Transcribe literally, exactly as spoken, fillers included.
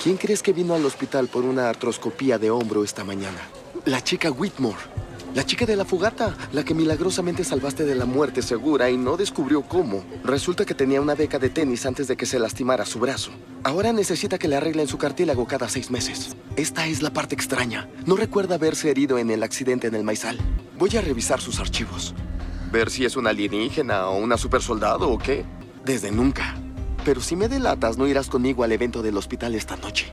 ¿Quién crees que vino al hospital por una artroscopía de hombro esta mañana? La chica Whitmore. La chica de la fogata, la que milagrosamente salvaste de la muerte segura y no descubrió cómo. Resulta que tenía una beca de tenis antes de que se lastimara su brazo. Ahora necesita que le arreglen su cartílago cada seis meses. Esta es la parte extraña. No recuerda haberse herido en el accidente en el maizal. Voy a revisar sus archivos. Ver si es una alienígena o una supersoldado o qué. Desde nunca. Pero si me delatas, no irás conmigo al evento del hospital esta noche.